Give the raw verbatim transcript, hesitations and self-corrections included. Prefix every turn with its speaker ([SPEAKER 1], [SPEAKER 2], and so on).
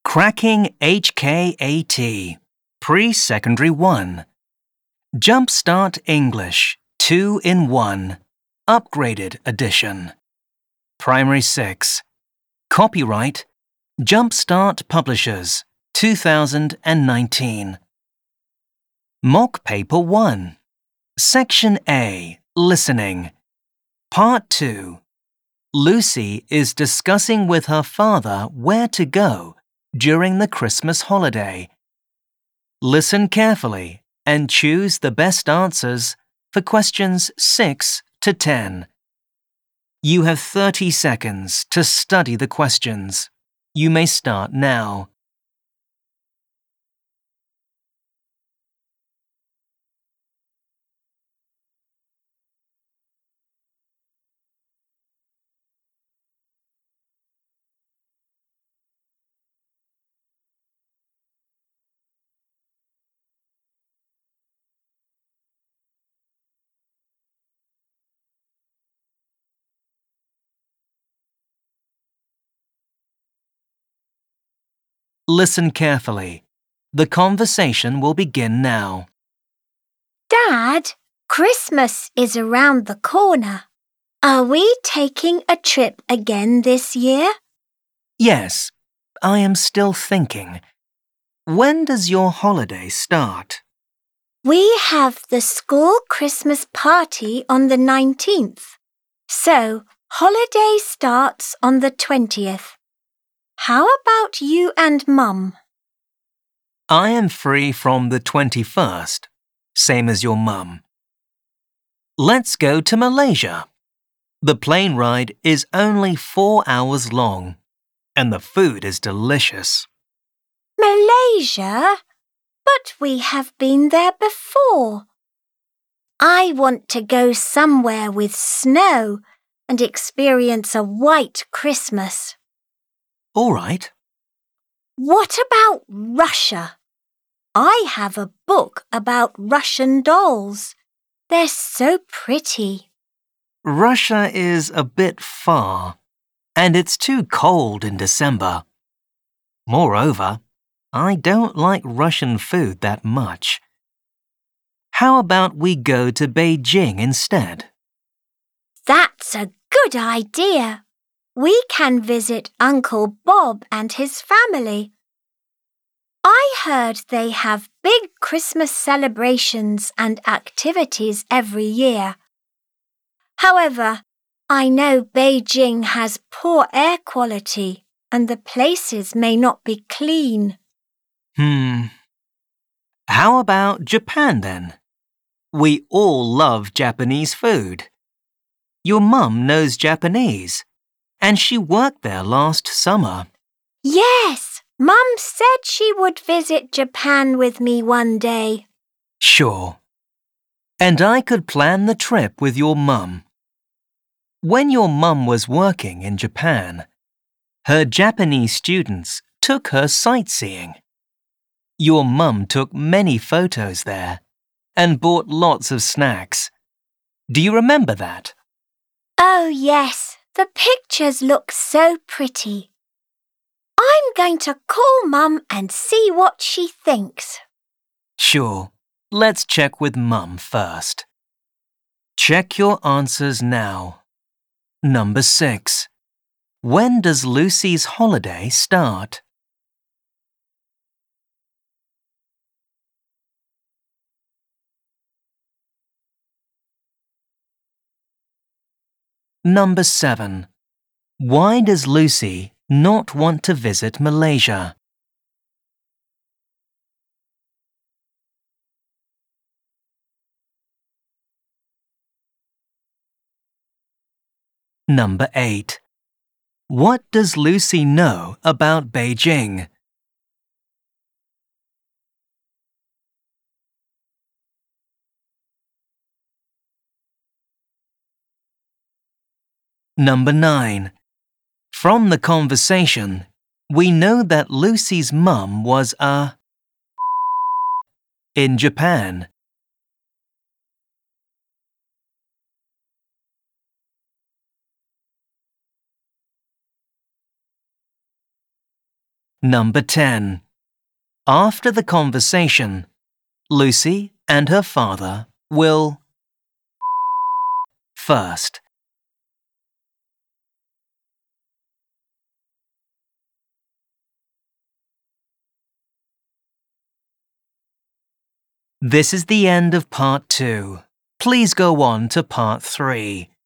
[SPEAKER 1] Cracking H K A T, Pre-Secondary one. Jumpstart English, two in one, Upgraded Edition. Primary six. Copyright, Jumpstart Publishers, two thousand nineteen. Mock Paper one. Section A, Listening. Part two. Lucy is discussing with her father where to go during the Christmas holiday. Listen carefully and choose the best answers for questions six to ten. You have thirty seconds to study the questions. You may start now. Listen carefully. The conversation will begin now.
[SPEAKER 2] Dad, Christmas is around the corner. Are we taking a trip again this year?
[SPEAKER 1] Yes, I am still thinking. When does your holiday start?
[SPEAKER 2] We have the school Christmas party on the nineteenth, so holiday starts on the twentieth. How about you and Mum?
[SPEAKER 1] I am free from the twenty-first, same as your mum. Let's go to Malaysia. The plane ride is only four hours long, and the food is delicious.
[SPEAKER 2] Malaysia? But we have been there before. I want to go somewhere with snow and experience a white Christmas.
[SPEAKER 1] All right.
[SPEAKER 2] What about Russia? I have a book about Russian dolls. They're so pretty.
[SPEAKER 1] Russia is a bit far, and it's too cold in December. Moreover, I don't like Russian food that much. How about we go to Beijing instead?
[SPEAKER 2] That's a good idea. We can visit Uncle Bob and his family. I heard they have big Christmas celebrations and activities every year. However, I know Beijing has poor air quality and the places may not be clean.
[SPEAKER 1] Hmm. How about Japan then? We all love Japanese food. Your mum knows Japanese, and she worked there last summer.
[SPEAKER 2] Yes, Mum said she would visit Japan with me one day.
[SPEAKER 1] Sure. And I could plan the trip with your mum. When your mum was working in Japan, her Japanese students took her sightseeing. Your mum took many photos there and bought lots of snacks. Do you remember that?
[SPEAKER 2] Oh, yes. The pictures look so pretty. I'm going to call Mum and see what she thinks.
[SPEAKER 1] Sure. Let's check with Mum first. Check your answers now. Number six. When does Lucy's holiday start? Number seven. Why does Lucy not want to visit Malaysia? Number eight. What does Lucy know about Beijing? Number nine. From the conversation, we know that Lucy's mum was a in Japan. Number ten. After the conversation, Lucy and her father will first. This is the end of part two. Please go on to part three.